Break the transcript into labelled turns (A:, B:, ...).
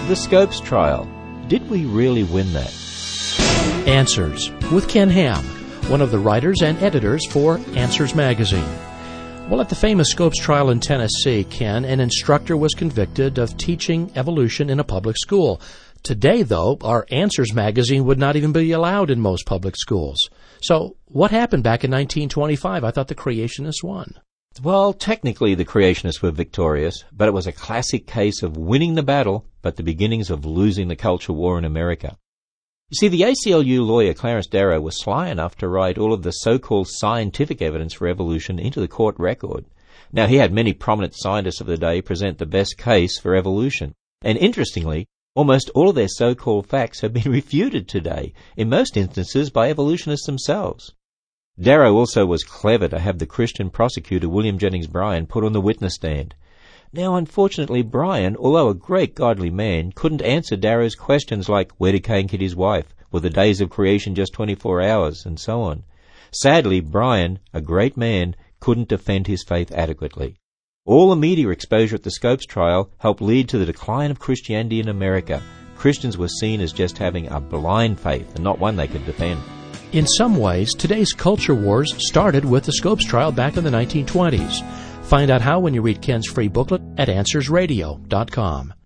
A: The Scopes trial. Did we really win that?
B: Answers with Ken Ham, one of the writers and editors for Answers Magazine. Well, at the famous Scopes trial in Tennessee, Ken, an instructor was convicted of teaching evolution in a public school. Today, though, our Answers magazine would not even be allowed in most public schools. So, what happened back in 1925? I thought the creationists won.
A: Well, technically the creationists were victorious, but it was a classic case of winning the battle, but the beginnings of losing the culture war in America. You see, the ACLU lawyer Clarence Darrow was sly enough to write all of the so-called scientific evidence for evolution into the court record. Now, he had many prominent scientists of the day present the best case for evolution. And interestingly, almost all of their so-called facts have been refuted today, in most instances by evolutionists themselves. Darrow also was clever to have the Christian prosecutor William Jennings Bryan put on the witness stand. Now, unfortunately, Bryan, although a great godly man, couldn't answer Darrow's questions like, where did Cain kid his wife? Were the days of creation just 24 hours? And so on. Sadly, Bryan, a great man, couldn't defend his faith adequately. All the media exposure at the Scopes trial helped lead to the decline of Christianity in America. Christians were seen as just having a blind faith and not one they could defend.
B: In some ways, today's culture wars started with the Scopes trial back in the 1920s. Find out how when you read Ken's free booklet at AnswersRadio.com.